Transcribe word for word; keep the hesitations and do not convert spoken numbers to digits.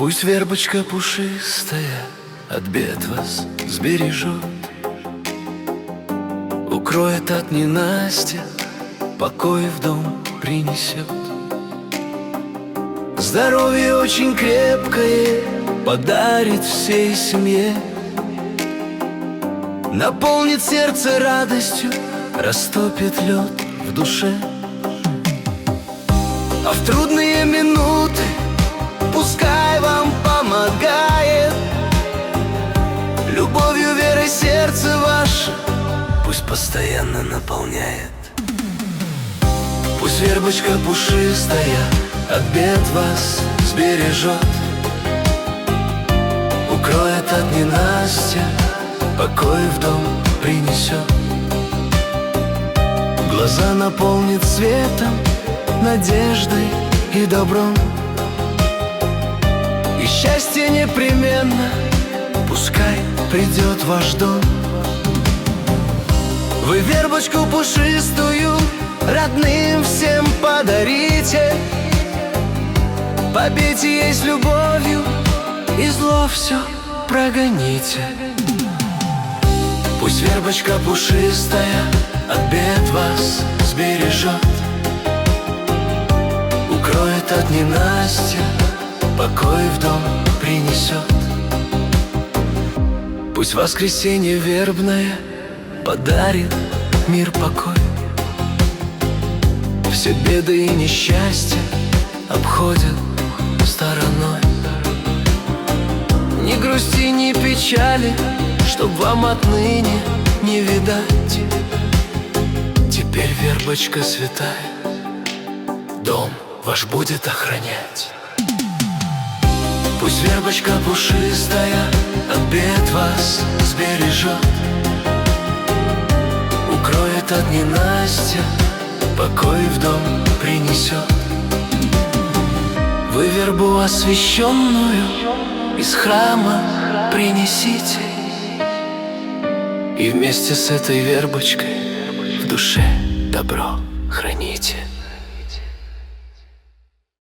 Пусть вербочка пушистая от бед вас сбережет, укроет от ненастья, покой в дом принесет. Здоровье очень крепкое подарит всей семье, наполнит сердце радостью, растопит лед в душе. А в трудные минуты пускай вам помогает любовью, верой сердце ваше, пусть постоянно наполняет. Пусть вербочка пушистая от бед вас сбережет, укроет от ненастья, покой в дом принесет. Глаза наполнит светом, надеждой и добром, и счастье непременно пускай придет в ваш дом. Вы вербочку пушистую родным всем подарите, побейте ей с любовью и зло все прогоните. Пусть вербочка пушистая от бед вас сбережет, укроет от ненастья, покой в дом принесет. Пусть воскресенье вербное подарит мир, покой, все беды и несчастья обходят стороной. Ни грусти, ни печали, чтоб вам отныне не видать. Теперь вербочка святая дом ваш будет охранять. Пусть вербочка пушистая от бед вас сбережет, укроет от ненастья, покой в дом принесет. Вы вербу освященную из храма принесите, и вместе с этой вербочкой в душе добро храните.